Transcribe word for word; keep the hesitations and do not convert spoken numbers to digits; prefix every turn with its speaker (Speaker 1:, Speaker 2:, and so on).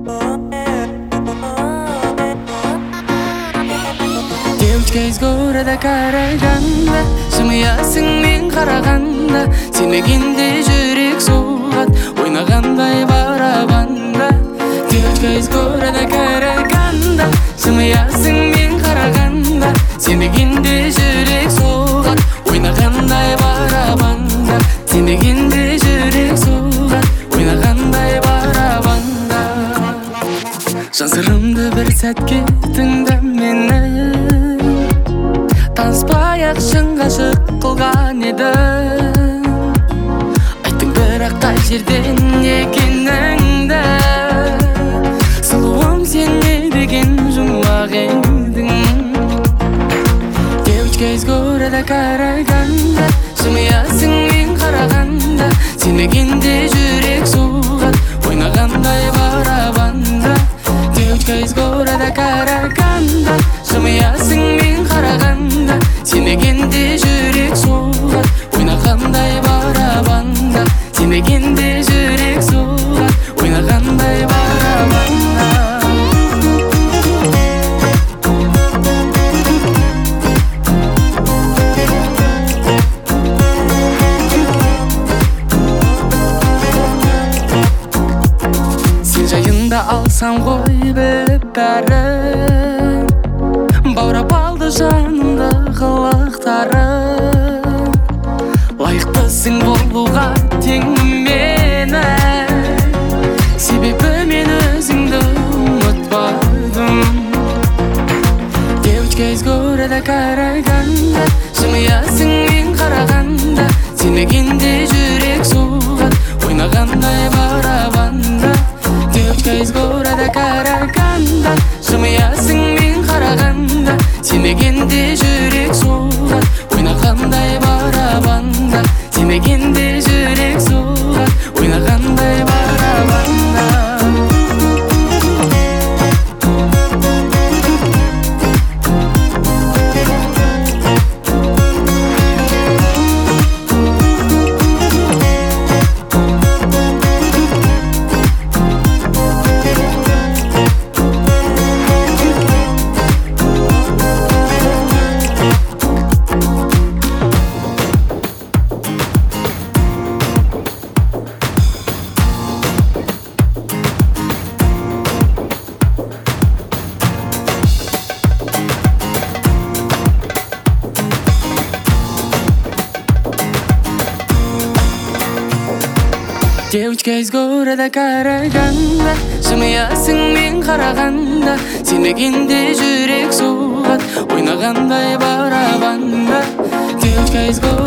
Speaker 1: Девочка из города караганда, жымыясың мен қарағанда, сенбегенде жүрек соғат, ойнағандай барабанда. Девочка из города караганда, жымыясың мен қарағанда, сенбегенде жүрек соғат, ойнағандай барабанда. Сенбегенде жүрек соғат, ойнағандай барабанда. Жан сырымды бір сәтке тыңда мені, таныспай-ақ шын ғашық қылған едім. Айттың бірақ қай жерден екеніңді, сұлуым сен не деген жұмбақ едің. Девочка из города караганда, жымыясың мен қарағанда, сенбегенде жүрек соғат, ойнағандай барабанда. Девочка из города караганда, жымыясың мен қарағанда, сенбегенде жүрек соғат, ойнағандай барабанда. Сенбегенде жүрек соғат, ойнағандай барабанда. Сен жайында алсам ғой біліп бәрін, баурап алды жанымды қылықтарым. Лайықтысың болуға тең мені, себебі мен өзіңді ұмытпадым. Девочка из города караганда, жымыясың мен қарағанда, сенбегенде жүрек соғат, ойнағандай барабанда. Девочка из города караганда, жымыясың мен қарағанда, сенбегенде жүрек соғат, ойнағандай барабанда. Сенбегенде жүрек соғат, ойнағандай барабанда. Девочка из города караганда, жымыясың мен қарағанда, сенбегенде жүрек соғат, ойнағандай барабанда. Девочка из города